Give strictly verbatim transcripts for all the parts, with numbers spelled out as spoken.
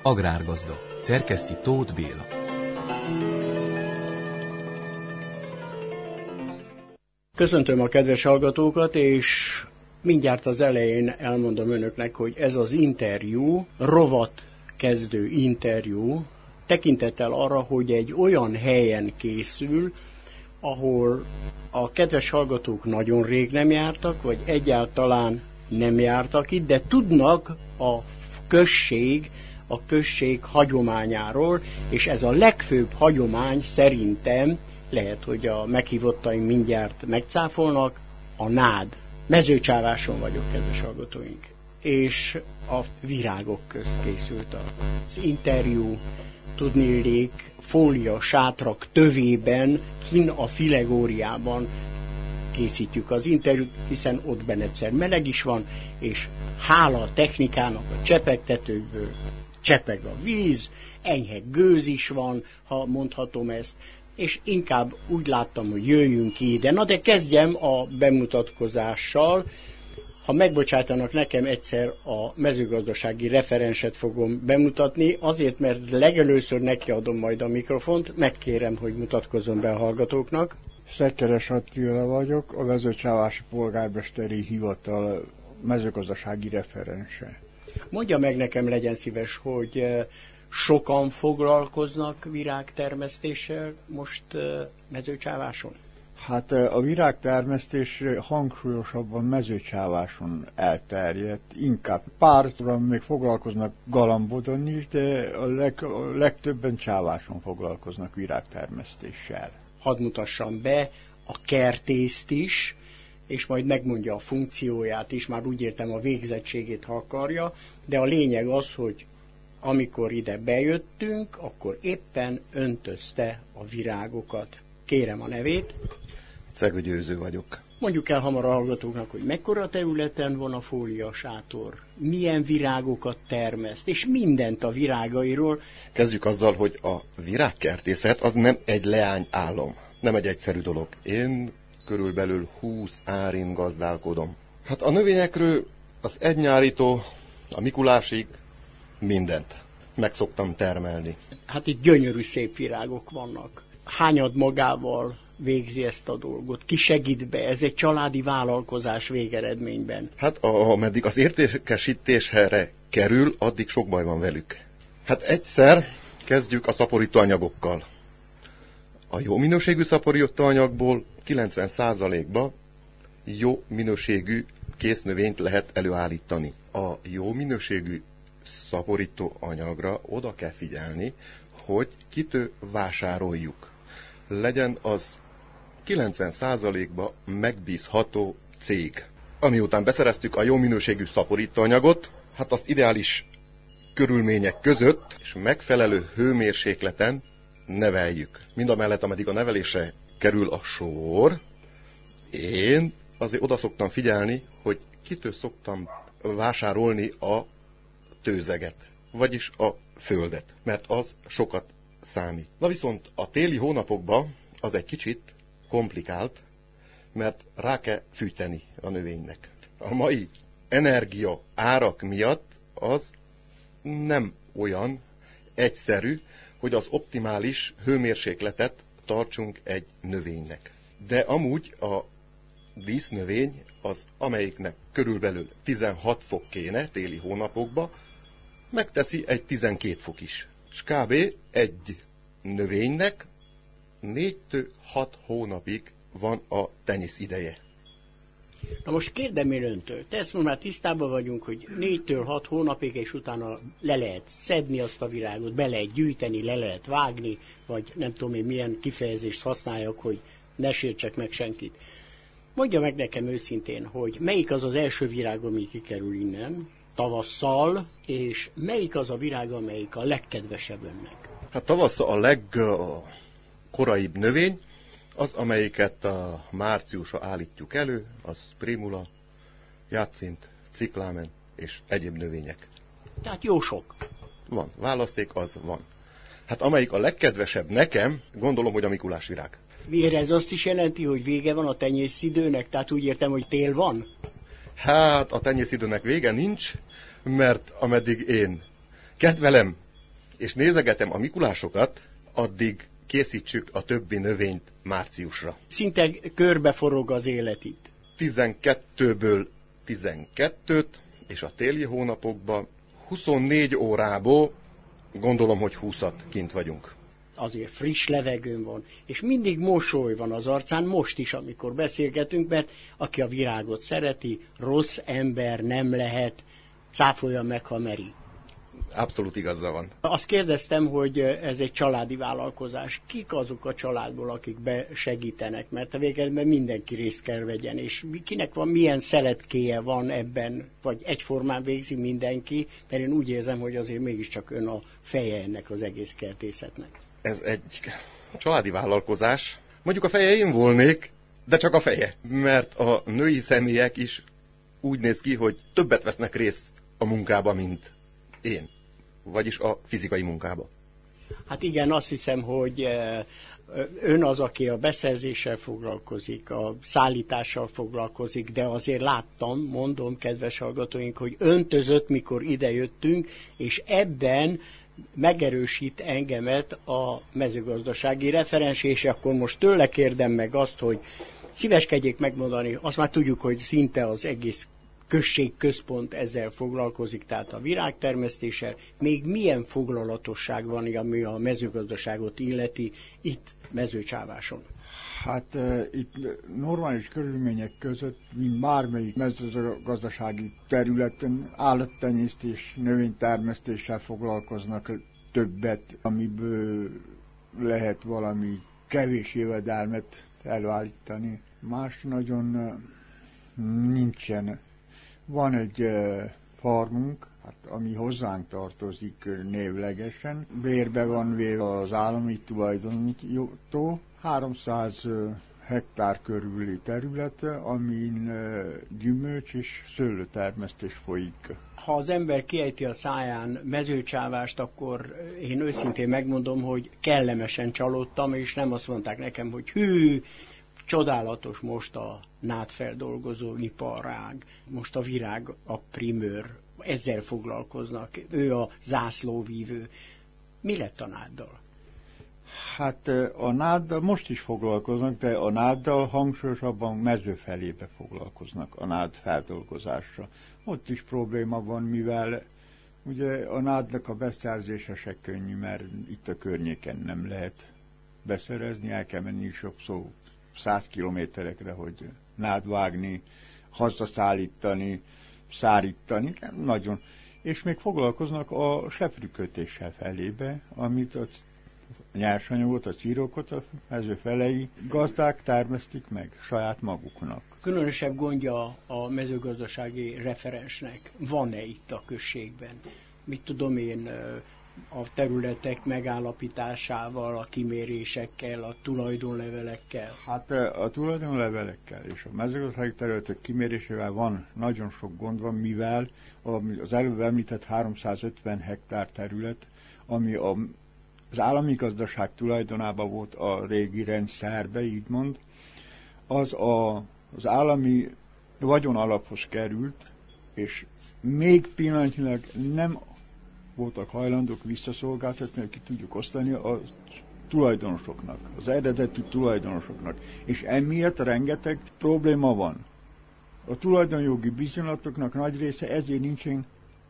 Agrárgazda. Szerkeszti Tóth Béla. Köszöntöm a kedves hallgatókat, és mindjárt az elején elmondom önöknek, hogy ez az interjú, rovat kezdő interjú, tekintettel arra, hogy egy olyan helyen készül, ahol a kedves hallgatók nagyon rég nem jártak, vagy egyáltalán nem jártak itt, de tudnak a község, a község hagyományáról, és ez a legfőbb hagyomány szerintem, lehet, hogy a meghívottaink mindjárt megcáfolnak, a nád. Mezőcsáváson vagyok, kedves hallgatóink. És a virágok közt készült az interjú, tudniillik, fólia sátrak tövében, kin a Filegóriában készítjük az interjút, hiszen ott benne egyszer meleg is van, és hála a technikának a csepegtetőkből csepeg a víz, enyhe gőz is van, ha mondhatom ezt, és inkább úgy láttam, hogy jöjjünk ide. Na de kezdjem a bemutatkozással. Ha megbocsátanak nekem, egyszer a mezőgazdasági referenset fogom bemutatni, azért, mert legelőször nekiadom majd a mikrofont, megkérem, hogy mutatkozzon be a hallgatóknak. Szekeres Attila vagyok, a Mezőcsávási Polgármesteri Hivatal mezőgazdasági referense. Mondja meg nekem, legyen szíves, hogy sokan foglalkoznak virágtermesztéssel most Mezőcsáváson? Hát a virágtermesztés hangsúlyosabban Mezőcsáváson elterjedt, inkább pártran még foglalkoznak Galambodon is, de a, leg, a legtöbben Csáváson foglalkoznak virágtermesztéssel. Hadd mutassam be a kertészt is, és majd megmondja a funkcióját is, már úgy értem a végzettségét, ha akarja, de a lényeg az, hogy amikor ide bejöttünk, akkor éppen öntözte a virágokat. Kérem a nevét. Cegő Győző vagyok. Mondjuk el hamar a hallgatóknak, hogy mekkora területen van a fólia sátor, milyen virágokat termeszt, és mindent a virágairól. Kezdjük azzal, hogy a virágkertészet az nem egy leányálom, nem egy egyszerű dolog. Én körülbelül húsz árin gazdálkodom. Hát a növényekről az egynyárító, a Mikulásig mindent meg szoktam termelni. Hát itt gyönyörű szép virágok vannak. Hányad magával végzi ezt a dolgot? Ki segít be? Ez egy családi vállalkozás végeredményben. Hát ameddig az értékesítésre kerül, addig sok baj van velük. Hát egyszer kezdjük a szaporítóanyagokkal. A jó minőségű szaporítóanyagból kilencven százalékban jó minőségű késznövényt lehet előállítani. A jó minőségű szaporítóanyagra oda kell figyelni, hogy kitől vásároljuk. Legyen az kilencven százalékban megbízható cég. Amiután beszereztük a jó minőségű szaporítóanyagot, hát azt ideális körülmények között és megfelelő hőmérsékleten neveljük. Mindamellett, ameddig a nevelésre kerül a sor, én azért oda szoktam figyelni, hogy kitől szoktam vásárolni a tőzeget, vagyis a földet, mert az sokat számít. Na viszont a téli hónapokban az egy kicsit komplikált, mert rá kell fűteni a növénynek. A mai energia árak miatt az nem olyan egyszerű, hogy az optimális hőmérsékletet tartsunk egy növénynek. De amúgy a dísznövény az, amelyiknek körülbelül tizenhat fok kéne téli hónapokban, megteszi egy tizenkét fok is. És kb. Egy növénynek négytől hat hónapig van a tenyész ideje. Na most kérdem én öntől, te ezt most már tisztában vagyunk, hogy négytől hat hónapig, és utána le lehet szedni azt a virágot, be lehet gyűjteni, le lehet vágni, vagy nem tudom én milyen kifejezést használjak, hogy ne sértsek meg senkit. Mondja meg nekem őszintén, hogy melyik az az első virág, ami kikerül innen tavasszal, és melyik az a virág, amelyik a legkedvesebb önnek? Hát tavasszal a legkoraibb növény, az, amelyiket a márciusra állítjuk elő, az primula, játszint, ciklámen és egyéb növények. Tehát jó sok. Van, választék az van. Hát amelyik a legkedvesebb nekem, gondolom, hogy a Mikulás virág. Miért ez azt is jelenti, hogy vége van a tenyészidőnek? Tehát úgy értem, hogy tél van? Hát a tenyészidőnek vége nincs, mert ameddig én kedvelem és nézegetem a Mikulásokat, addig készítsük a többi növényt márciusra. Szinte körbeforog az élet itt. tizenkettőből tizenkettőt, és a téli hónapokban huszonnégy órából gondolom, hogy húszat kint vagyunk. Azért friss levegőn van, és mindig mosoly van az arcán, most is, amikor beszélgetünk, mert aki a virágot szereti, rossz ember nem lehet, cáfolja meg, ha meri. Abszolút igaza van. Azt kérdeztem, hogy ez egy családi vállalkozás. Kik azok a családból, akik besegítenek? Mert a végedben mindenki részt kell vegyen, és kinek van, milyen szeletkéje van ebben, vagy egyformán végzi mindenki, mert én úgy érzem, hogy azért mégiscsak ön a feje ennek az egész kertészetnek. Ez egy családi vállalkozás. Mondjuk a feje én volnék, de csak a feje. Mert a női személyek is úgy néz ki, hogy többet vesznek részt a munkába, mint én. Vagyis a fizikai munkába. Hát igen, azt hiszem, hogy ön az, aki a beszerzéssel foglalkozik, a szállítással foglalkozik, de azért láttam, mondom, kedves hallgatóink, hogy öntözött, mikor idejöttünk, és ebben megerősít engemet a mezőgazdasági referens, és akkor most tőle kérdem meg azt, hogy szíveskedjék megmondani, azt már tudjuk, hogy szinte az egész községközpont ezzel foglalkozik, tehát a virágtermesztéssel. Még milyen foglalatosság van, ami a mezőgazdaságot illeti itt Mezőcsáváson? Hát e, itt normális körülmények között, mint bármelyik mezőgazdasági területen állattenyésztés, növénytermesztéssel foglalkoznak többet, amiből lehet valami kevés jövedelmet előállítani. Más nagyon e, nincsen. Van egy uh, farmunk, hát, ami hozzánk tartozik névlegesen. Bérbe van véve az állami tulajdonító, háromszáz uh, hektár körüli terület, amin uh, gyümölcs és szőlőtermesztés folyik. Ha az ember kiejti a száján Mezőcsávást, akkor én őszintén megmondom, hogy kellemesen csalódtam, és nem azt mondták nekem, hogy hű, csodálatos most a nádfeldolgozó iparág, most a virág a primőr, ezzel foglalkoznak, ő a zászlóvívő. Mi lett a náddal? Hát a náddal most is foglalkoznak, de a náddal hangsúlyosabban mezőfelébe foglalkoznak, a nád feldolgozásra. Ott is probléma van, mivel ugye a nádnak a beszerzése se könnyű, mert itt a környéken nem lehet beszerezni, el kell menni sokszor száz kilométerekre, hogy nád vágni, hazaszállítani, szárítani, nagyon. És még foglalkoznak a seprűkötéssel felébe, amit a nyersanyagot, a csírókot a mezőfelei gazdák termesztik meg saját maguknak. Különösebb gondja a mezőgazdasági referensnek van-e itt a községben? Mit tudom én, a területek megállapításával, a kimérésekkel, a tulajdonlevelekkel? Hát a tulajdonlevelekkel és a mezőgazdasági területek kimérésével van, nagyon sok gond van, mivel az előbb említett háromszázötven hektár terület, ami a, az állami gazdaság tulajdonában volt a régi rendszerbe, így mond, az a, az állami vagyonalaphoz került, és még pillanatnyilag nem voltak hajlandók visszaszolgáltatni, hogy ki tudjuk osztani a tulajdonosoknak, az eredeti tulajdonosoknak. És emiatt rengeteg probléma van. A tulajdonjogi bizonylatoknak nagy része ezért nincsen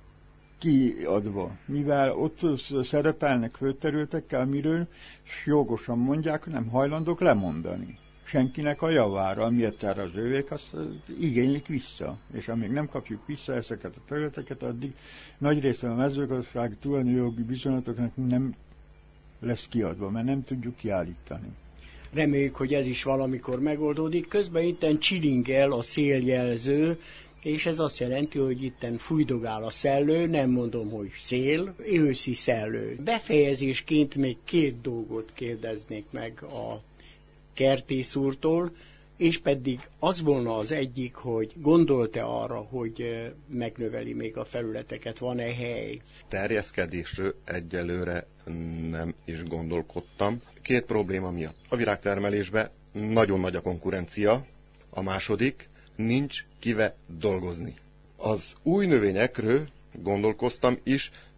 kiadva, mivel ott szerepelnek földterületekkel, amiről jogosan mondják, hogy nem hajlandók lemondani. Senkinek a javára, amiért erre az övék, azt igénylik vissza. És amíg nem kapjuk vissza ezeket a területeket, addig nagy része a mezőgazdasági tulajdonjogi bizonylatoknak nem lesz kiadva, mert nem tudjuk kiállítani. Reméljük, hogy ez is valamikor megoldódik. Közben itten csilingel a széljelző, és ez azt jelenti, hogy itten fújdogál a szellő, nem mondom, hogy szél, őszi szellő. Befejezésként még két dolgot kérdeznék meg a kertész úrtól, és pedig az volna az egyik, hogy gondolt-e arra, hogy megnöveli még a felületeket, van-e hely? Terjeszkedésről egyelőre nem is gondolkodtam. Két probléma miatt. A virágtermelésben nagyon nagy a konkurencia, a második, nincs kive dolgozni. Az új növényekről gondolkoztam is,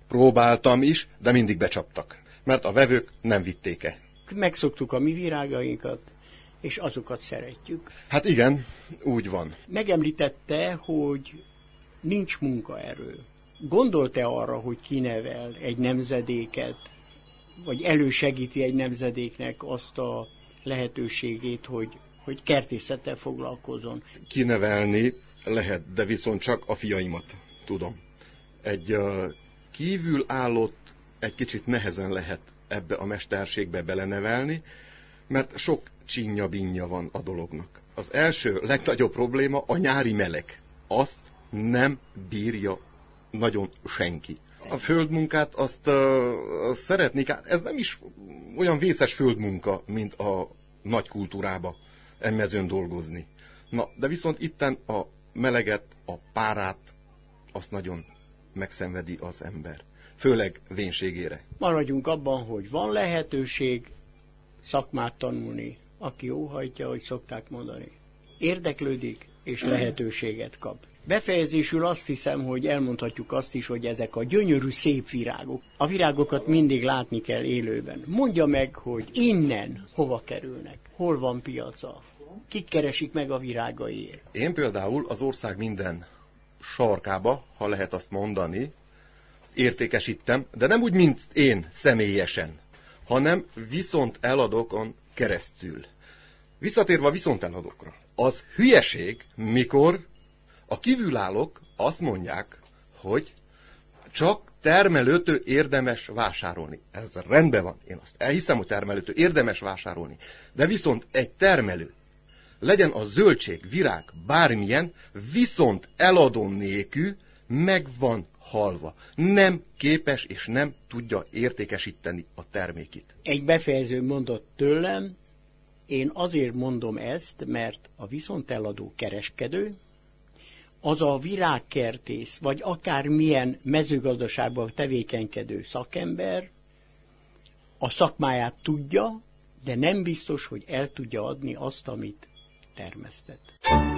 Próbáltam is, de mindig becsaptak, mert a vevők nem vitték el. Megszoktuk a mi virágainkat, és azokat szeretjük. Hát igen, úgy van. Megemlítette, hogy nincs munkaerő. Gondolt-e arra, hogy kinevel egy nemzedéket, vagy elősegíti egy nemzedéknek azt a lehetőségét, hogy, hogy kertészettel foglalkozzon? Kinevelni lehet, de viszont csak a fiaimat tudom. Egy uh, kívülállót egy kicsit nehezen lehet ebbe a mesterségbe belenevelni, mert sok csinya-binja van a dolognak. Az első legnagyobb probléma a nyári meleg. Azt nem bírja nagyon senki. A földmunkát azt uh, szeretnék, ez nem is olyan vészes földmunka, mint a nagy kultúrába emmezőn dolgozni. Na, de viszont itten a meleget, a párát, azt nagyon megszenvedi az ember. Főleg vénségére. Maradjunk abban, hogy van lehetőség szakmát tanulni, aki óhajtja, hogy szokták mondani. Érdeklődik, és lehetőséget kap. Befejezésül azt hiszem, hogy elmondhatjuk azt is, hogy ezek a gyönyörű, szép virágok. A virágokat mindig látni kell élőben. Mondja meg, hogy innen hova kerülnek, hol van piaca, kik keresik meg a virágaiért. Én például az ország minden sarkába, ha lehet azt mondani, értékesítem, de nem úgy, mint én személyesen, hanem viszont eladókon keresztül. Visszatérve a viszont eladókra. Az hülyeség, mikor a kívülállók azt mondják, hogy csak termelőtől érdemes vásárolni. Ez rendben van, én azt elhiszem, hogy termelőtől érdemes vásárolni. De viszont egy termelő, legyen a zöldség, virág, bármilyen, viszont eladó nélkül meg van halva. Nem képes és nem tudja értékesíteni a termékét. Egy befejező mondat tőlem, én azért mondom ezt, mert a viszonteladó kereskedő, az a virágkertész, vagy akármilyen mezőgazdaságban tevékenykedő szakember a szakmáját tudja, de nem biztos, hogy el tudja adni azt, amit termesztett.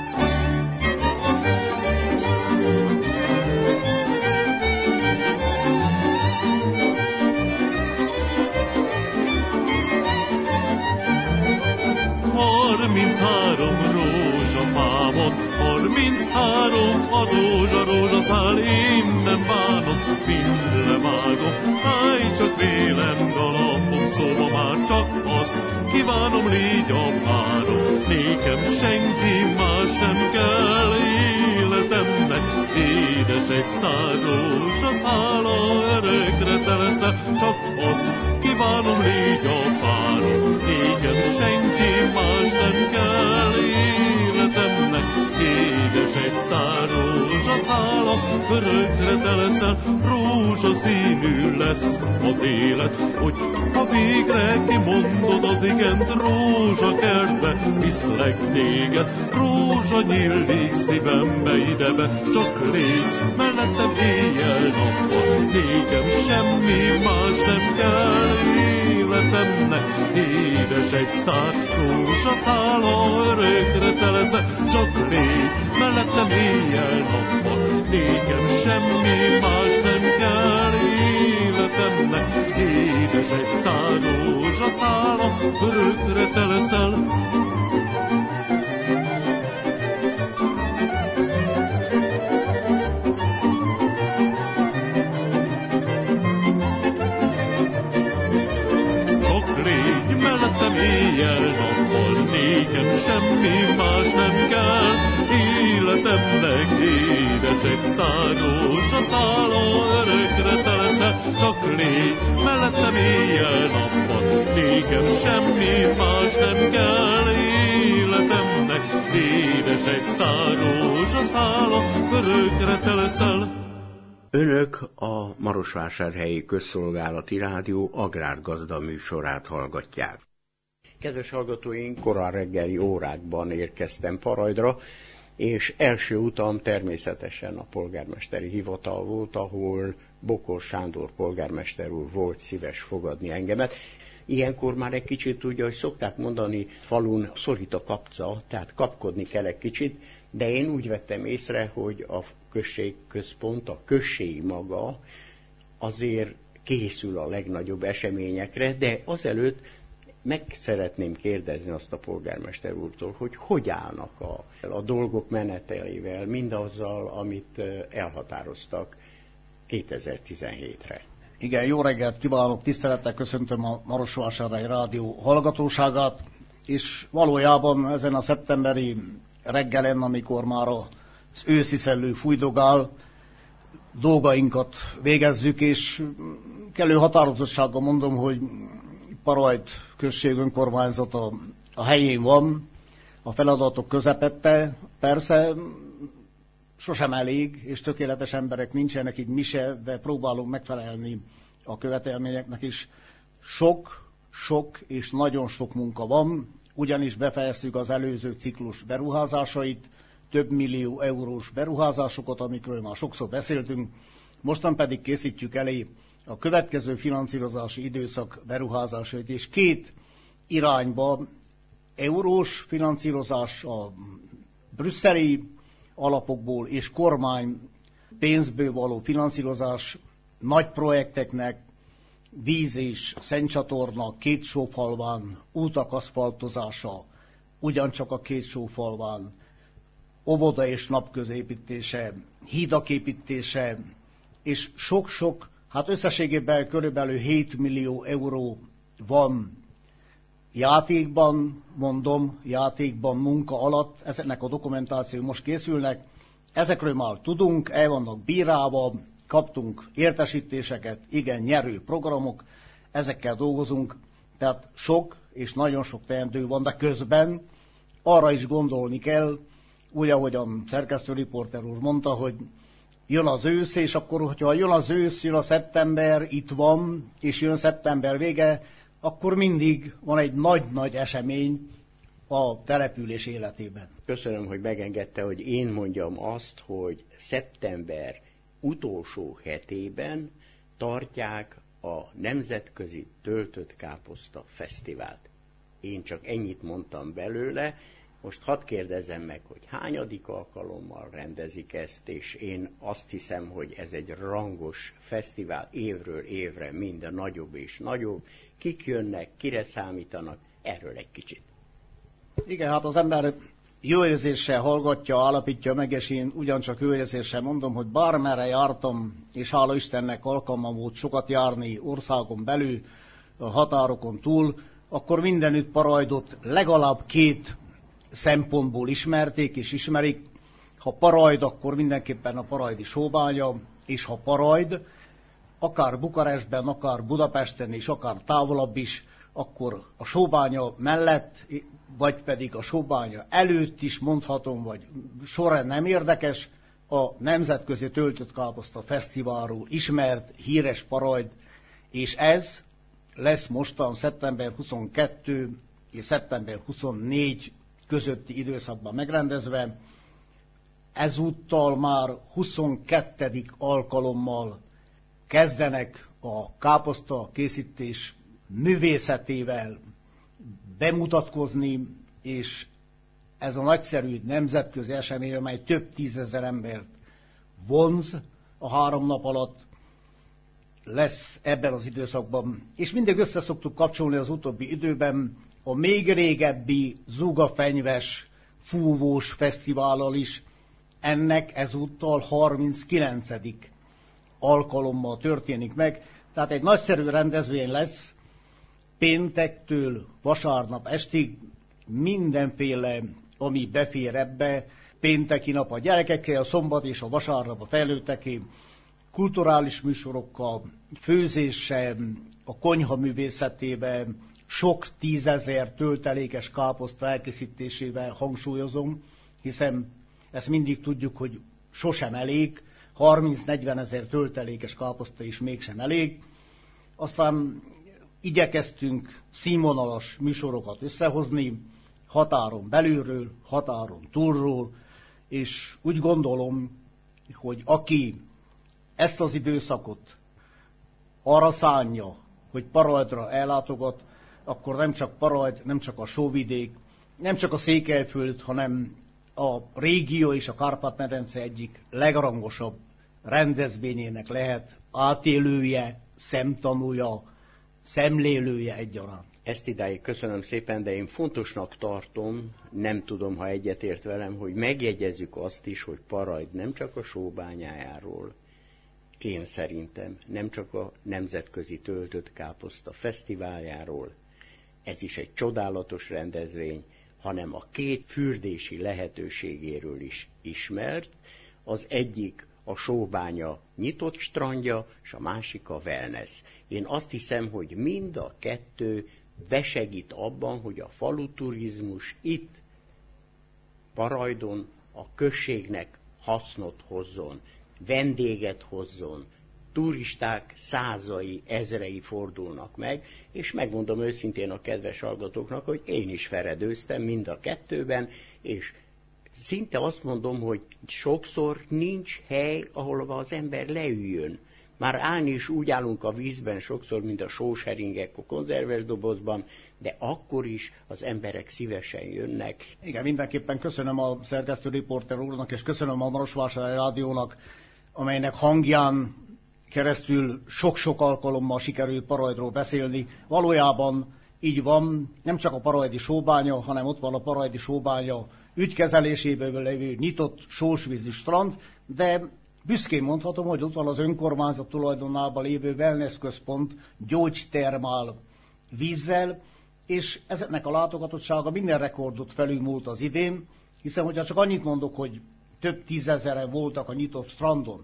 Harminchárom rózsafámon, harminchárom a rózsa, rózsaszál, én nem bánom, mind levágom. Állj csak vélem, galambom, szóba már csak azt kívánom, légy a párom. Nékem senki más nem kell életemnek, édes egy szár rózsaszála, örökre te leszel, csak azt kívánom, légy a párom. Nékem senki más nem kell életemnek, édes egy szár rózsaszála, örökre te leszel, rózsaszínű lesz az élet, hogy ha végre kimondod az igent, rózsakertbe viszlek téged, rózsa nyílik szívembe idebe, csak légy mellettem éjjel-nappal, nékem semmi más nem kell életemnek, édes egy szár rózsaszála, örökre te leszel, csak légy mellettem éjjel-nappal, nékem semmi más nem kell életemnek, édes egy szár rózsaszála, örökre te leszel. Éjjel-nappal, nékem semmi más nem kell életemnek, édes egy szár rózsaszála, örökre te leszel, csak légy mellettem éjjel-nappal, nékem semmi más nem kell életemnek, édes egy szár rózsaszála, örökre te leszel. Önök a Marosvásárhelyi Közszolgálati Rádió agrárgazda műsorát hallgatják. Kedves hallgatóink, korán reggeli órákban érkeztem Parajdra, és első utam természetesen a polgármesteri hivatal volt, ahol Bokor Sándor polgármester úr volt szíves fogadni engemet. Ilyenkor már egy kicsit tudja, hogy szokták mondani, falun szorít a kapca, tehát kapkodni kell egy kicsit, de én úgy vettem észre, hogy a községközpont, a község maga azért készül a legnagyobb eseményekre, de azelőtt meg szeretném kérdezni azt a polgármester úrtól, hogy hogy állnak a, a dolgok menetelével, mindazzal, amit elhatároztak kétezer-tizenhétre. Igen, jó reggelt kívánok, tisztelettel köszöntöm a Marosvásárhelyi Rádió hallgatóságát, és valójában ezen a szeptemberi reggelen, amikor már az őszi szellő fújdogál, dolgainkat végezzük, és kellő határozottsággal mondom, hogy Parajd község önkormányzata a helyén van, a feladatok közepette, persze sosem elég, és tökéletes emberek nincsenek itt mi se, de próbálunk megfelelni a követelményeknek is. Sok, sok és nagyon sok munka van, ugyanis befejeztük az előző ciklus beruházásait, több millió eurós beruházásokat, amikről már sokszor beszéltünk, mostan pedig készítjük elé a következő finanszírozási időszak beruházásait, és két irányba eurós finanszírozás a brüsszeli alapokból és kormány pénzből való finanszírozás nagy projekteknek, víz és szentcsatorna, két sófalván, útak aszfaltozása, ugyancsak a két sófalván, óvoda és napközépítése, hídak építése, és sok-sok, hát összességében körülbelül hét millió euró van játékban, mondom, játékban, munka alatt, ezeknek a dokumentáció most készülnek, ezekről már tudunk, el vannak bírálva, kaptunk értesítéseket, igen, nyerő programok, ezekkel dolgozunk, tehát sok és nagyon sok teendő van, de közben arra is gondolni kell, úgy, ahogy a szerkesztőriporter úr mondta, hogy jön az ősz, és akkor, hogyha jön az ősz, jön a szeptember, itt van, és jön szeptember vége, akkor mindig van egy nagy-nagy esemény a település életében. Köszönöm, hogy megengedte, hogy én mondjam azt, hogy szeptember utolsó hetében tartják a Nemzetközi Töltött Káposzta Fesztivált. Én csak ennyit mondtam belőle, most hadd kérdezzem meg, hogy hányadik alkalommal rendezik ezt, és én azt hiszem, hogy ez egy rangos fesztivál, évről évre minden nagyobb és nagyobb. Kik jönnek, kire számítanak, erről egy kicsit. Igen, hát az ember jó érzéssel hallgatja, állapítja meg, és én ugyancsak jó érzéssel mondom, hogy bármerre jártam, és hála Istennek alkalmam volt sokat járni országon belül, a határokon túl, akkor mindenütt Parajdot legalább két szempontból ismerték és ismerik. Ha Parajd, akkor mindenképpen a parajdi sóbánya, és ha Parajd, akár Bukarestben, akár Budapesten, és akár távolabb is, akkor a sóbánya mellett, vagy pedig a sóbánya előtt is mondhatom, vagy sorrend nem érdekes, a Nemzetközi Töltött Káposzta Fesztiválról ismert, híres Parajd, és ez lesz mostan szeptember huszonkettő és szeptember huszonnégy közötti időszakban megrendezve. Ezúttal már huszonkettedik alkalommal kezdenek a káposzta készítés művészetével bemutatkozni, és ez a nagyszerű nemzetközi esemény, amely több tízezer embert vonz a három nap alatt, lesz ebben az időszakban. És mindig össze szoktuk kapcsolni az utóbbi időben a még régebbi zugafenyves, fúvós fesztivállal is. Ennek ezúttal harminckilencedik alkalommal történik meg. Tehát egy nagyszerű rendezvény lesz, péntektől vasárnap estig, mindenféle, ami befér ebbe, pénteki nap a gyerekekkel, a szombat és a vasárnap a felnőtteké, kulturális műsorokkal, főzéssel, a konyha művészetében, sok tízezer töltelékes káposzta elkészítésével hangsúlyozom, hiszen ezt mindig tudjuk, hogy sosem elég, harminc-negyven ezer töltelékes káposzta is mégsem elég. Aztán igyekeztünk színvonalas műsorokat összehozni, határon belülről, határon túlról, és úgy gondolom, hogy aki ezt az időszakot arra szánja, hogy Parajdra ellátogat, akkor nem csak Parajd, nem csak a sóvidék, nem csak a Székelyföld, hanem a régió és a Kárpát-medence egyik legrangosabb rendezvényének lehet átélője, szemtanúja, szemlélője egyaránt. Ezt idáig köszönöm szépen, de én fontosnak tartom, nem tudom, ha egyetért velem, hogy megjegyezzük azt is, hogy Parajd nem csak a sóbányájáról, én szerintem nem csak a Nemzetközi Töltött Káposzta Fesztiváljáról, ez is egy csodálatos rendezvény, hanem a két fürdési lehetőségéről is ismert. Az egyik a sóbánya nyitott strandja, és a másik a wellness. Én azt hiszem, hogy mind a kettő besegít abban, hogy a faluturizmus itt Parajdon a községnek hasznot hozzon, vendéget hozzon, turisták százai, ezrei fordulnak meg, és megmondom őszintén a kedves hallgatóknak, hogy én is feredőztem mind a kettőben, és szinte azt mondom, hogy sokszor nincs hely, ahol az ember leüljön. Már állni is úgy állunk a vízben sokszor, mint a sóseringek a konzerves dobozban, de akkor is az emberek szívesen jönnek. Igen, mindenképpen köszönöm a szerkesztő riporter úrnak, és köszönöm a Marosvásárhelyi Rádiónak, amelynek hangján keresztül sok-sok alkalommal sikerült Parajdról beszélni. Valójában így van, nem csak a parajdi sóbánya, hanem ott van a parajdi sóbánya ügykezeléséből lévő nyitott sósvízi strand, de büszkén mondhatom, hogy ott van az önkormányzat tulajdonában lévő wellness központ gyógytermál vízzel, és ezeknek a látogatottsága minden rekordot felülmúlt az idén, hiszen hogyha csak annyit mondok, hogy több tízezeren voltak a nyitott strandon,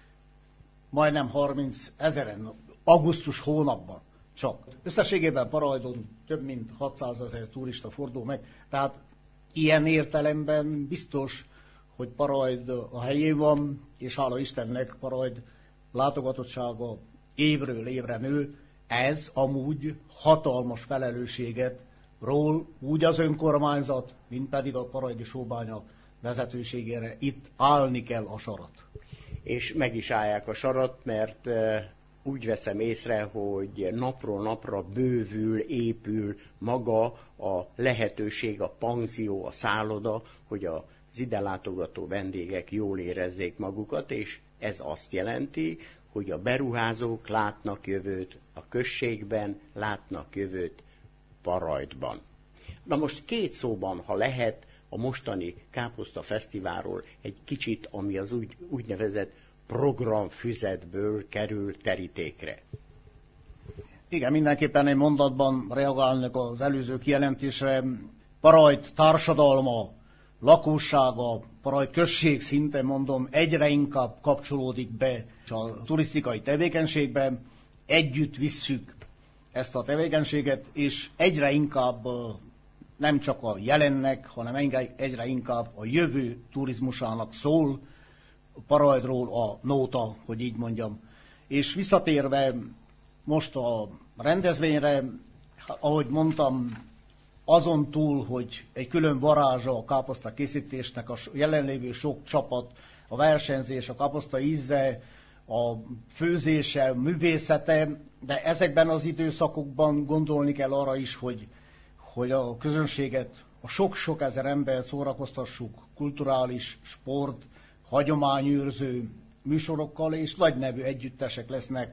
majdnem harminc ezeren augusztus hónapban csak. Összességében Parajdon több mint hatszázezer turista fordul meg, tehát ilyen értelemben biztos, hogy Parajd a helyén van, és hála Istennek Parajd látogatottsága évről évre nő. Ez amúgy hatalmas felelősséget ról úgy az önkormányzat, mint pedig a parajdi sóbánya vezetőségére itt állni kell a sarat. És meg is állják a sarat, mert úgy veszem észre, hogy napról napra bővül, épül maga a lehetőség, a panzió, a szálloda, hogy az ide látogató vendégek jól érezzék magukat, és ez azt jelenti, hogy a beruházók látnak jövőt a községben, látnak jövőt Parajdban. Na most két szóban, ha lehet, a mostani Káposzta Fesztiválról egy kicsit, ami az úgy, úgynevezett programfüzetből kerül terítékre. Igen, mindenképpen egy mondatban reagálnak az előző kijelentésre. Parajd társadalma, lakossága, Parajd község szinte mondom egyre inkább kapcsolódik be a turisztikai tevékenységbe. Együtt visszük ezt a tevékenységet, és egyre inkább nem csak a jelennek, hanem egyre inkább a jövő turizmusának szól Parajdról a nóta, hogy így mondjam. És visszatérve most a rendezvényre, ahogy mondtam, azon túl, hogy egy külön varázsa a káposzta készítésnek, a jelenlévő sok csapat, a versenyzés, a káposzta íze, a főzése, a művészete, de ezekben az időszakokban gondolni kell arra is, hogy, hogy a közönséget, a sok-sok ezer embert szórakoztassuk kulturális, sport, hagyományőrző műsorokkal, és nagy nevű együttesek lesznek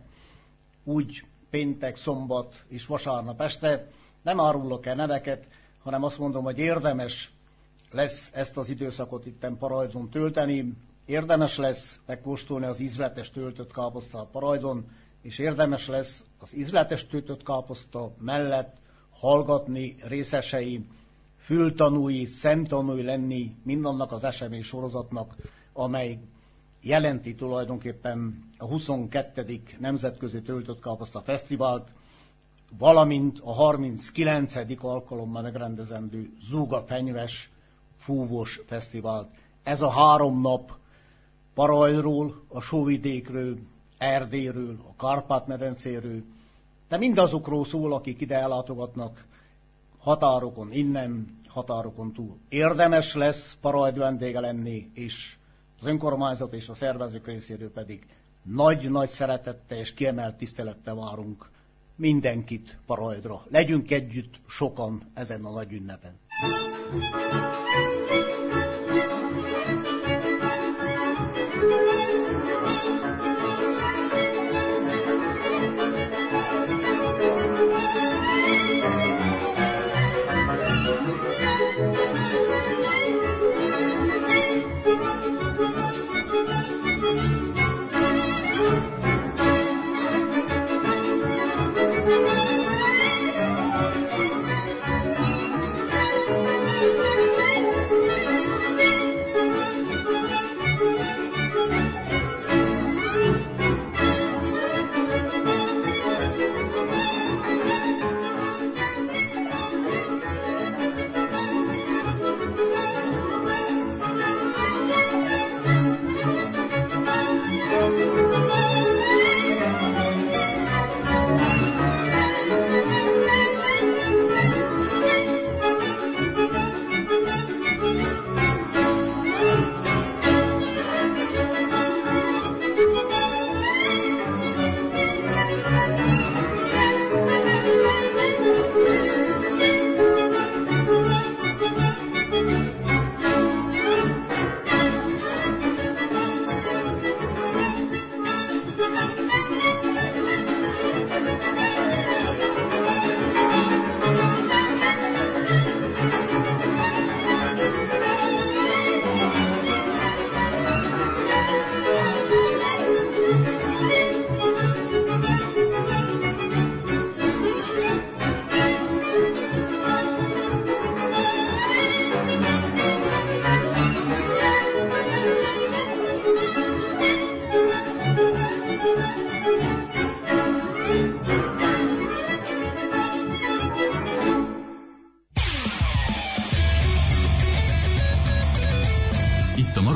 úgy péntek, szombat és vasárnap este. Nem árulok el neveket, hanem azt mondom, hogy érdemes lesz ezt az időszakot itten Parajdon tölteni, érdemes lesz megkóstolni az ízletes töltött káposztát Parajdon, és érdemes lesz az ízletes töltött káposzta mellett hallgatni részesei, fültanúi, szemtanúi lenni mindannak az esemény sorozatnak, amely jelenti tulajdonképpen a huszonkettedik Nemzetközi Töltött Káposzta Fesztivált, valamint a harminckilencedik alkalommal megrendezendő Zúga Fenyves Fúvós Fesztivált. Ez a három nap Parajdról, a Sóvidékről, Erdélyről, a Kárpát-medencéről, de mindazokról szól, akik ide ellátogatnak határokon innen, határokon túl. Érdemes lesz Parajd vendége lenni, és az önkormányzat és a szervezők részéről pedig nagy-nagy szeretettel és kiemelt tisztelettel várunk mindenkit Parajdra. Legyünk együtt sokan ezen a nagy ünnepen.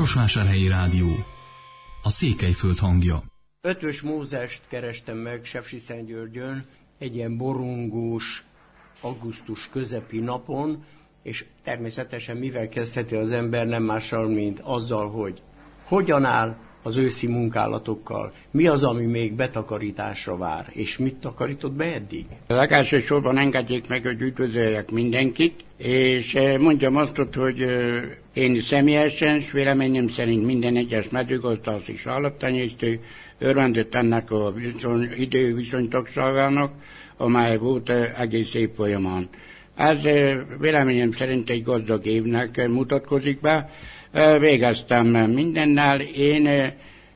Marosvásárhelyi Rádió, a Székelyföld hangja. Ötvös Mózest kerestem meg Sepsiszentgyörgyön egy ilyen borongós augusztus közepi napon, és természetesen mivel kezdheti az ember, nem mással, mint azzal, hogy hogyan áll az őszi munkálatokkal, mi az, ami még betakarításra vár, és mit takarított be eddig? Legelső sorban engedjék meg, hogy üdvözöljek mindenkit, és mondjam azt, hogy én személyesen, és véleményem szerint minden egyes mezőgazdász és állattenyésztő örvendett ennek a viszony, időviszonytagságának, amely volt egész év folyamán. Ez véleményem szerint egy gazdag évnek mutatkozik be. Végeztem mindennel. Én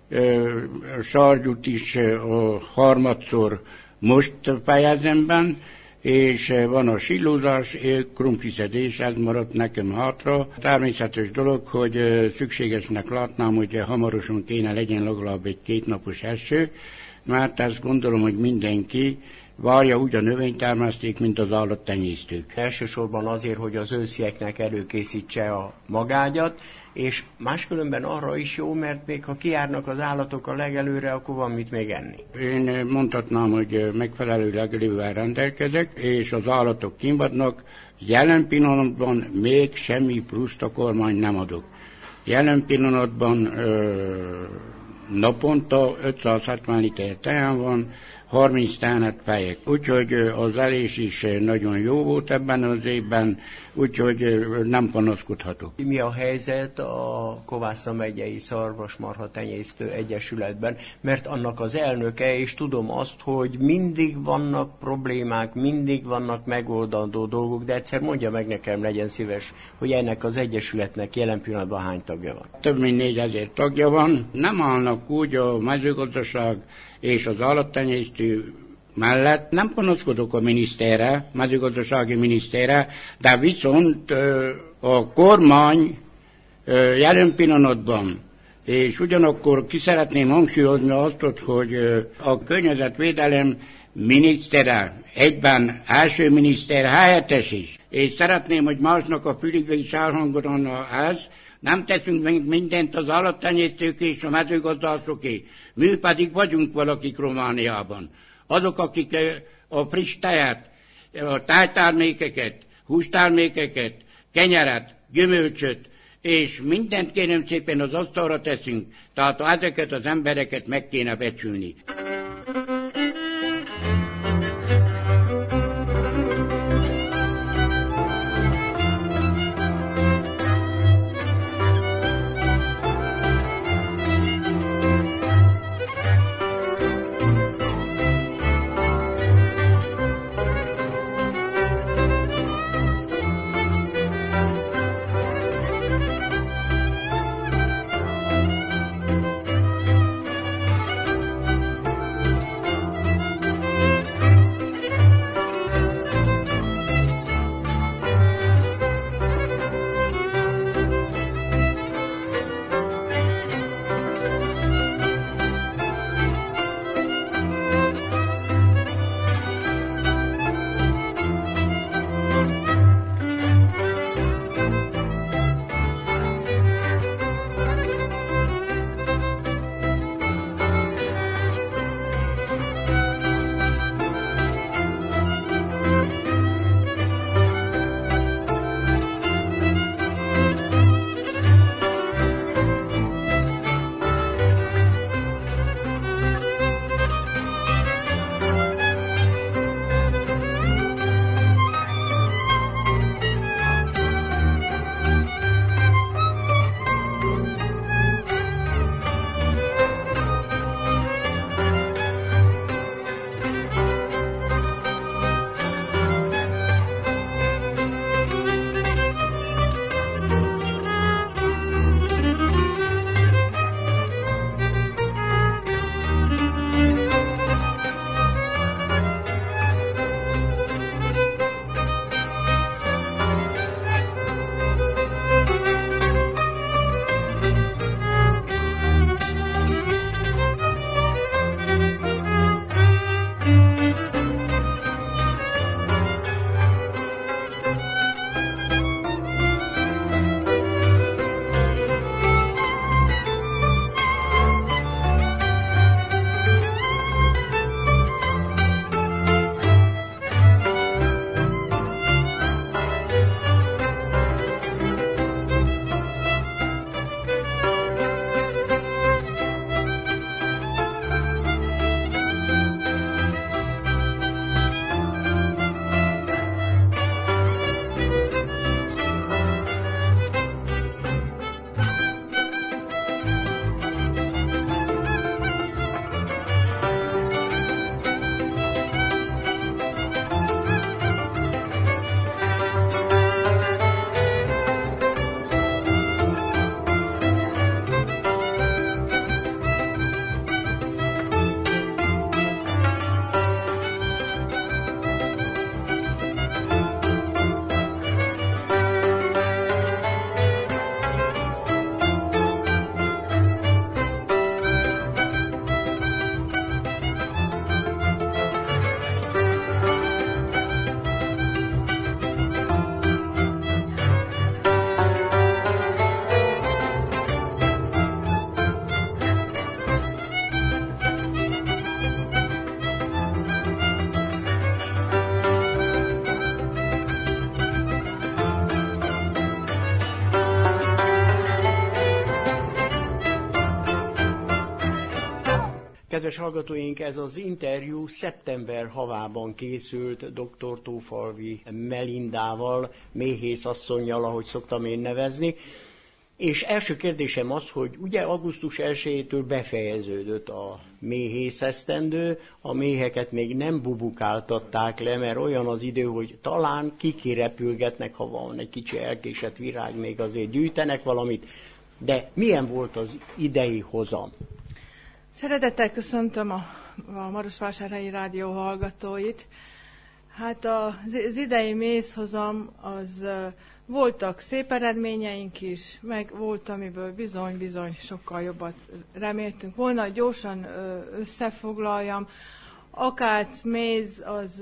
sargyút is a harmadszor most fejezem ben, és van a sillózás, krumpliszedés, ez maradt nekem hátra. Természetes dolog, hogy szükségesnek látnám, hogy hamarosan kéne legyen legalább egy kétnapos eső, mert ezt gondolom, hogy mindenki várja úgy a növénytermeszték, mint az állattenyésztők. Elsősorban azért, hogy az őszieknek előkészítse a magágyat, és máskülönben arra is jó, mert még ha kijárnak az állatok a legelőre, akkor van mit még enni. Én mondhatnám, hogy megfelelő legelővel rendelkezek, és az állatok kínvadnak. Jelen pillanatban még semmi pluszt a kormány nem adok. Jelen pillanatban ö, naponta ötszázhetven liter teán van, harminc tehenet fejek. Úgyhogy az elés is nagyon jó volt ebben az évben, úgyhogy nem panaszkodhatok. Mi a helyzet a Kovásza megyei Szarvasmarha Tenyésztő Egyesületben? Mert annak az elnöke, és tudom azt, hogy mindig vannak problémák, mindig vannak megoldandó dolgok, de egyszer mondja meg nekem, legyen szíves, hogy ennek az egyesületnek jelen pillanatban hány tagja van? Több mint négyezer tagja van. Nem állnak úgy a mezőgazdaság és az állattenyésztő mellett, nem panaszkodok a miniszterre, mezőgazdasági miniszterre, de viszont a kormány jelen pillanatban, és ugyanakkor ki szeretném hangsúlyozni azt, hogy a környezetvédelem minisztere, egyben első miniszter helyettes is, és szeretném, hogy másnak a fülébe is elhangolna ez. Nem teszünk meg mindent az állattenyésztők és a mezőgazdászoké. Mi pedig vagyunk valakik Romániában. Azok, akik a friss tejet, a tájtermékeket, hústermékeket, kenyeret, gyümölcsöt, és mindent kérem szépen az asztalra teszünk, tehát ezeket az embereket meg kéne becsülni. Kedves hallgatóink, ez az interjú szeptember havában készült dr. Tófalvi Melindával, méhész asszonnyal, ahogy szoktam én nevezni. És első kérdésem az, hogy ugye augusztus elsejétől befejeződött a méhészesztendő, a méheket még nem bubukáltatták le, mert olyan az idő, hogy talán kikirepülgetnek, ha van egy kicsi elkésett virág, még azért gyűjtenek valamit, de milyen volt az idei hozam? Szeretettel köszöntöm a, a Marosvásárhelyi Rádió hallgatóit. Hát az, az idei mézhozam, az voltak szép eredményeink is, meg volt, amiből bizony-bizony sokkal jobbat reméltünk volna. Gyorsan összefoglaljam, akác méz az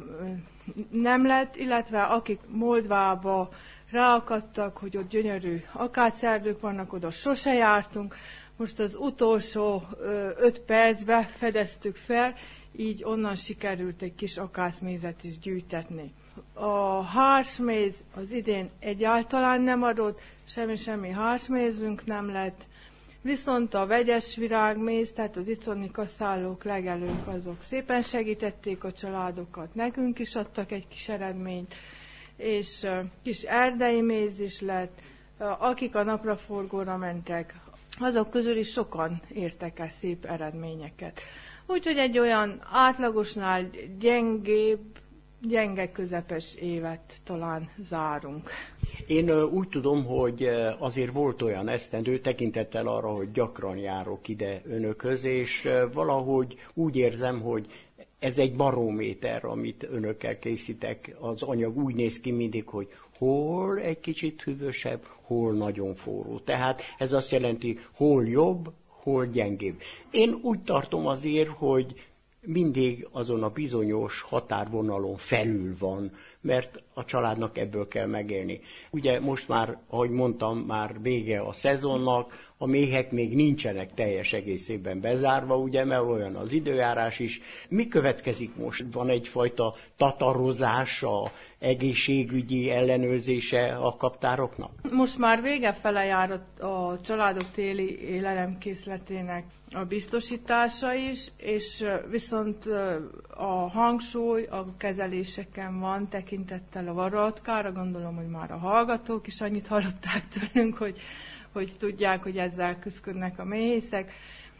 nem lett, illetve akik Moldvába ráakadtak, hogy ott gyönyörű akácerdők vannak, oda sose jártunk. Most az utolsó öt percbe fedeztük fel, így onnan sikerült egy kis akácmézet is gyűjtetni. A hársméz az idén egyáltalán nem adott, semmi-semmi hársmézünk nem lett, viszont a vegyes virágméz, tehát az itthoni kaszálók, legelők, azok szépen segítették a családokat, nekünk is adtak egy kis eredményt, és kis erdei méz is lett, akik a napraforgóra mentek, azok közül is sokan értek el szép eredményeket. Úgyhogy egy olyan átlagosnál gyengébb, gyenge közepes évet talán zárunk. Én úgy tudom, hogy azért volt olyan esztendő, tekintettel arra, hogy gyakran járok ide önökhöz, és valahogy úgy érzem, hogy ez egy barométer, amit önökkel készítek. Az anyag úgy néz ki mindig, hogy hol egy kicsit hűvösebb, hol nagyon forró. Tehát ez azt jelenti, hol jobb, hol gyengébb. Én úgy tartom azért, hogy mindig azon a bizonyos határvonalon felül van, mert a családnak ebből kell megélni. Ugye most már, ahogy mondtam, már vége a szezonnak, a méhek még nincsenek teljes egészében bezárva, ugye, mert olyan az időjárás is. Mi következik most? Van egyfajta tatarozása, egészségügyi ellenőrzése a kaptároknak? Most már vége fele jár a, a családok téli élelemkészletének a biztosítása is, és viszont a hangsúly a kezeléseken van, tekintettel a varroatkára, gondolom, hogy már a hallgatók is annyit hallották tőlünk, hogy, hogy tudják, hogy ezzel küzdködnek a méhészek,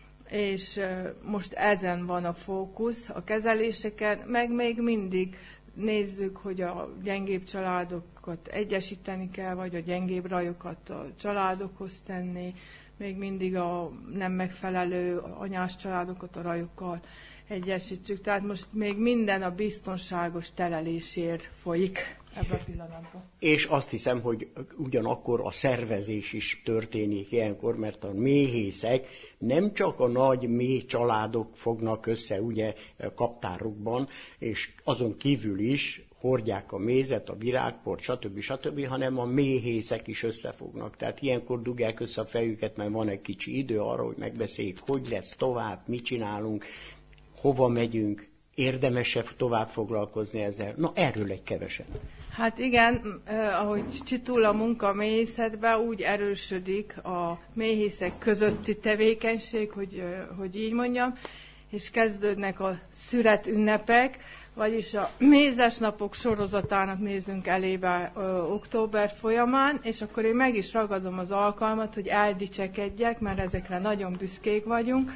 és most ezen van a fókusz, a kezeléseken, meg még mindig nézzük, hogy a gyengébb családokat egyesíteni kell, vagy a gyengébb rajokat a családokhoz tenni, még mindig a nem megfelelő anyás családokat a rajokkal egyesítsük. Tehát most még minden a biztonságos telelésért folyik ebben a pillanatban. És azt hiszem, hogy ugyanakkor a szervezés is történik ilyenkor, mert a méhészek nem csak a nagy méh családok fognak össze, ugye, kaptárokban, és azon kívül is hordják a mézet, a virágport, stb. stb., hanem a méhészek is összefognak. Tehát ilyenkor dugják össze a fejüket, mert van egy kicsi idő arra, hogy megbeszéljük, hogy lesz tovább, mit csinálunk, hova megyünk, érdemes-e tovább foglalkozni ezzel. Na, erről egy keveset. Hát igen, eh, ahogy csitul a munka a méhészetben, úgy erősödik a méhészek közötti tevékenység, hogy, eh, hogy így mondjam, és kezdődnek a szüret ünnepek, vagyis a mézes napok sorozatának nézünk elébe ö, október folyamán, és akkor én meg is ragadom az alkalmat, hogy eldicsekedjek, mert ezekre nagyon büszkék vagyunk.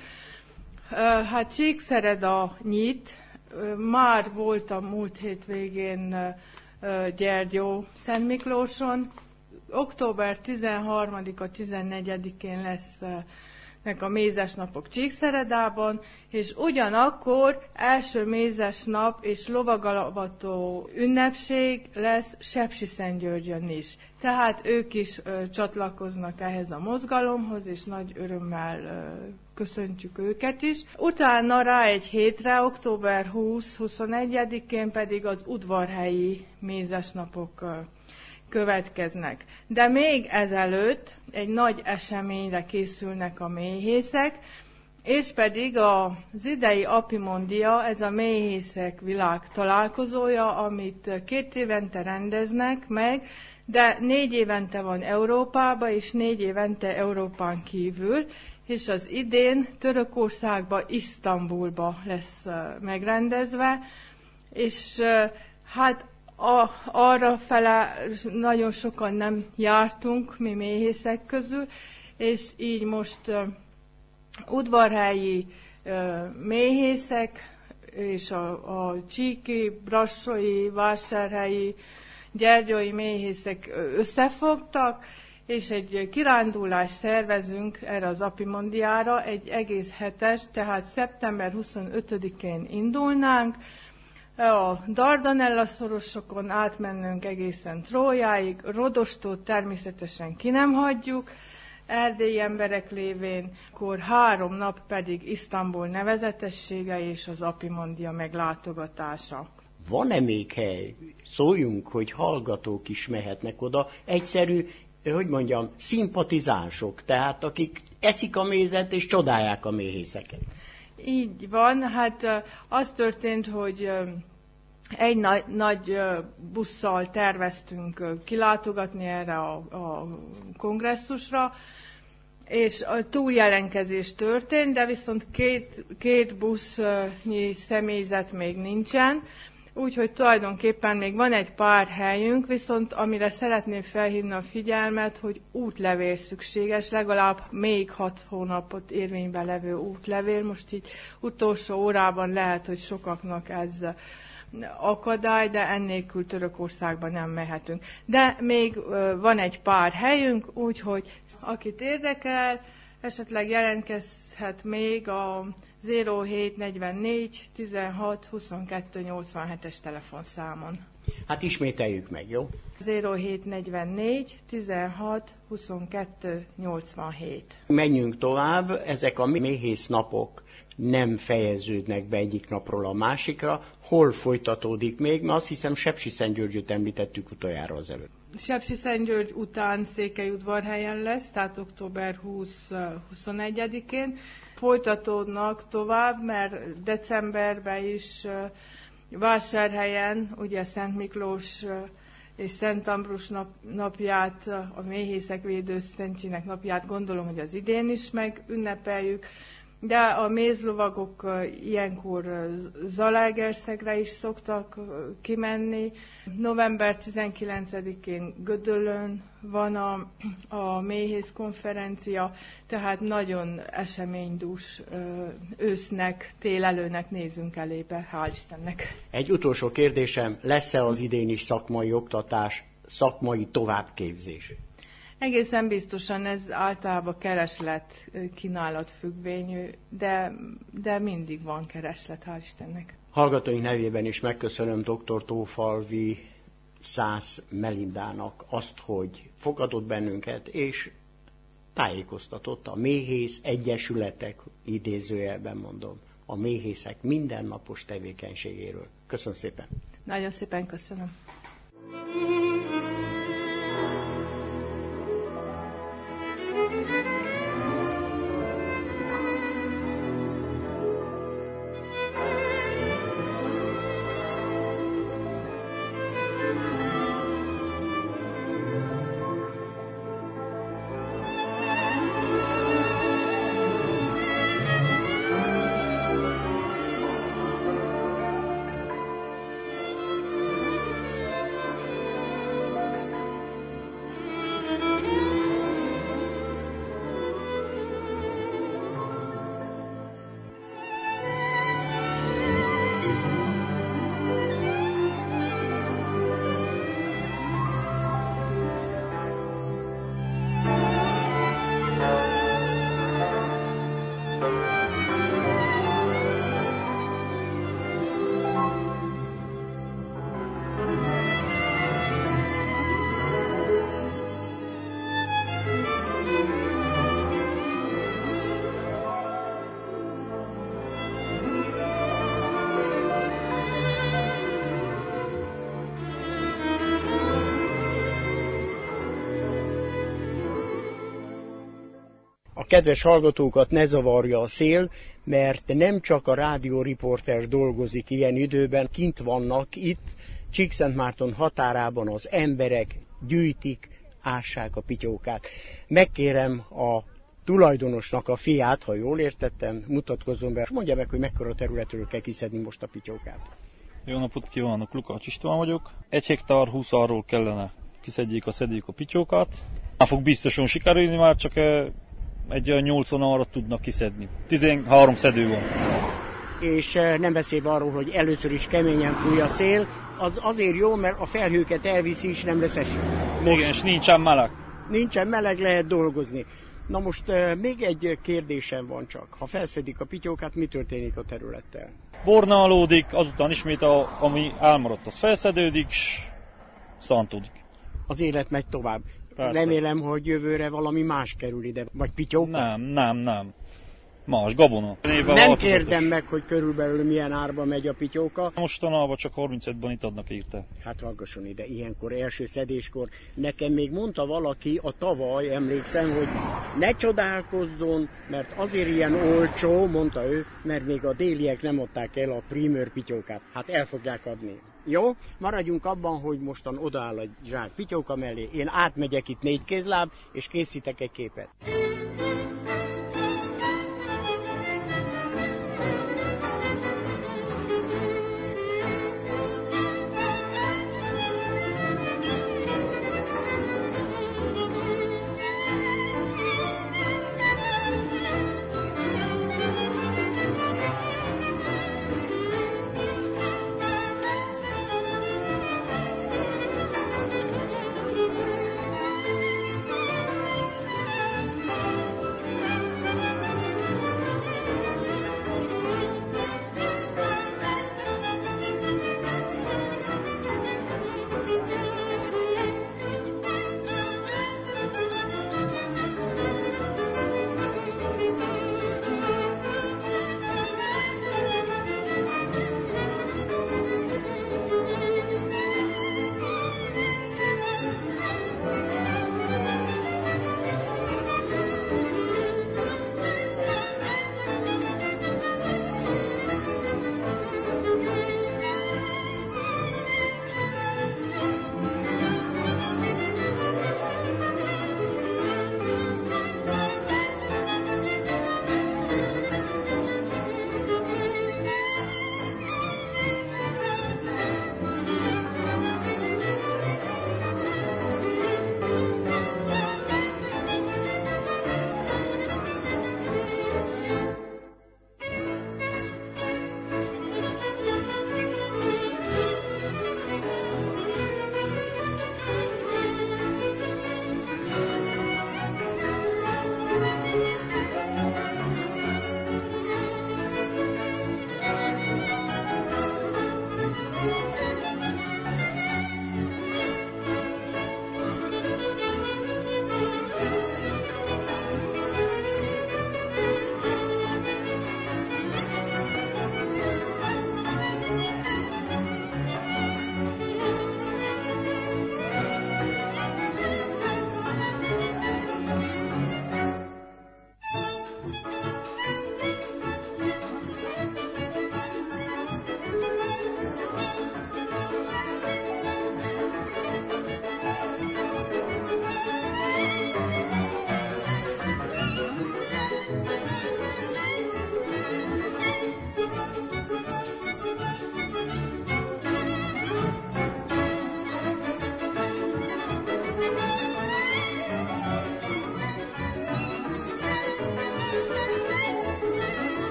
Ö, hát Csíkszereda nyit, ö, már voltam múlt hétvégén ö, Gyergyó Szent Miklóson, október tizenharmadika tizennégyedikén lesz ö, a mézes napok Csíkszeredában, és ugyanakkor első mézes nap és lovagalavató ünnepség lesz Sepsiszentgyörgyön is. Tehát ők is ö, csatlakoznak ehhez a mozgalomhoz, és nagy örömmel ö, köszöntjük őket is. Utána rá egy hétre, október huszadika-huszonegyedikén pedig az udvarhelyi mézes napok ö, következnek. De még ezelőtt egy nagy eseményre készülnek a méhészek. és pedig az idei Apimondia, ez a méhészek világ találkozója, amit két évente rendeznek meg, de négy évente van Európában, és négy évente Európán kívül, és az idén Törökországba, Isztambulba lesz megrendezve, és hát a, arra fele nagyon sokan nem jártunk mi méhészek közül, és így most uh, udvarhelyi uh, méhészek és a, a csíki, brassói, vásárhelyi, gyergyói méhészek összefogtak, és egy kirándulást szervezünk erre az Apimondiára, egy egész hetes, tehát szeptember huszonötödikén indulnánk, a Dardanella szorosokon átmennünk egészen Trójáig, Rodostót természetesen ki nem hagyjuk, erdélyi emberek lévén, akkor három nap pedig Isztambul nevezetessége és az Apimondia meglátogatása. Van-e még hely? Szóljunk, hogy hallgatók is mehetnek oda. Egyszerű, hogy mondjam, szimpatizánsok, tehát akik eszik a mézet és csodálják a méhészeket. Így van, hát az történt, hogy egy nagy, nagy busszal terveztünk kilátogatni erre a, a kongresszusra, és a túljelenkezés történt, de viszont két, két busznyi személyzet még nincsen, úgyhogy tulajdonképpen még van egy pár helyünk, viszont amire szeretném felhívni a figyelmet, hogy útlevél szükséges, legalább még hat hónapot érvényben levő útlevél. Most így utolsó órában lehet, hogy sokaknak ez akadály, de ennélkül Törökországban nem mehetünk. De még van egy pár helyünk, úgyhogy akit érdekel, esetleg jelentkezhet még a zéro hét negyvennégy tizenhat huszonkettő nyolcvanhetes telefonszámon. Hát ismételjük meg, jó? zéro hét negyvennégy tizenhat huszonkettő nyolcvanhét. Menjünk tovább, ezek a méhész napok nem fejeződnek be egyik napról a másikra. Hol folytatódik még? Mert azt hiszem Sepsiszentgyörgyöt említettük utoljára az előtt. Sepsiszentgyörgy után Székelyudvarhelyen lesz, tehát október huszonegyedikén. Folytatódnak tovább, mert decemberben is Vásárhelyen, ugye Szent Miklós és Szent Ambrus nap, napját, a méhészek védőszentjének napját gondolom, hogy az idén is megünnepeljük, de a mézlovagok ilyenkor Zalaegerszegre is szoktak kimenni. november tizenkilencedikén Gödöllön van a, a méhész konferencia, tehát nagyon eseménydús ősznek, télelőnek nézünk elébe, hál' Istennek. Egy utolsó kérdésem, lesz-e az idén is szakmai oktatás, szakmai továbbképzés? Egészen biztosan ez általában kereslet, kínálat függvényű, de, de mindig van kereslet, hál' Istennek. Hallgatóink nevében is megköszönöm dr. Tófalvi Szász Melindának azt, hogy fogadott bennünket, és tájékoztatott a méhész egyesületek, idézőjelben mondom, a méhészek mindennapos tevékenységéről. Köszönöm szépen. Nagyon szépen köszönöm. a kedves hallgatókat ne zavarja a szél, mert nem csak a rádióriporter dolgozik ilyen időben, kint vannak itt, Csíkszentmárton határában az emberek gyűjtik, ássák a pityókát. Megkérem a tulajdonosnak a fiát, ha jól értettem, mutatkozzon be, és mondja meg, hogy mekkora területről kell kiszedni most a pityókát. Jó napot kívánok, Lukács István vagyok. Egy hektár húsz arról kellene kiszedjék a szedjék a pityókat. Nem fog biztosan sikerülni, már csak egy olyan nyolcvan arra tudnak kiszedni. tizenhárom szedő van. És nem beszélve arról, hogy először is keményen fúj a szél, az azért jó, mert a felhőket elviszi, és nem lesz eső. Most igen, és nincsen meleg. Nincsen meleg, lehet dolgozni. Na most még egy kérdésem van csak. Ha felszedik a pityókat, mi történik a területtel? Bornálódik, azután ismét a, ami elmaradt, az felszedődik, és szántódik. Az élet megy tovább. Persze. Remélem, hogy jövőre valami más kerül ide, vagy pityók? Nem, nem, nem. Más, gabona. Nem kérdem meg, hogy körülbelül milyen árba megy a pityóka. Mostanában csak harmincötben itt adnak érte. Hát hallgasson ide, ilyenkor, első szedéskor. Nekem még mondta valaki a tavaly, emlékszem, hogy ne csodálkozzon, mert azért ilyen olcsó, mondta ő, mert még a déliek nem adták el a primőr pityókát. Hát el fogják adni. Jó, maradjunk abban, hogy mostan odaáll a zsák pityóka mellé. Én átmegyek itt négy kézláb, és készítek egy képet.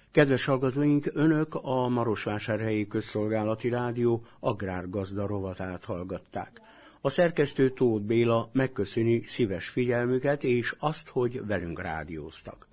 Kedves hallgatóink, Önök a Marosvásárhelyi Közszolgálati Rádió Agrárgazda rovatát hallgatták. A szerkesztő Tóth Béla megköszöni szíves figyelmüket és azt, hogy velünk rádióztak.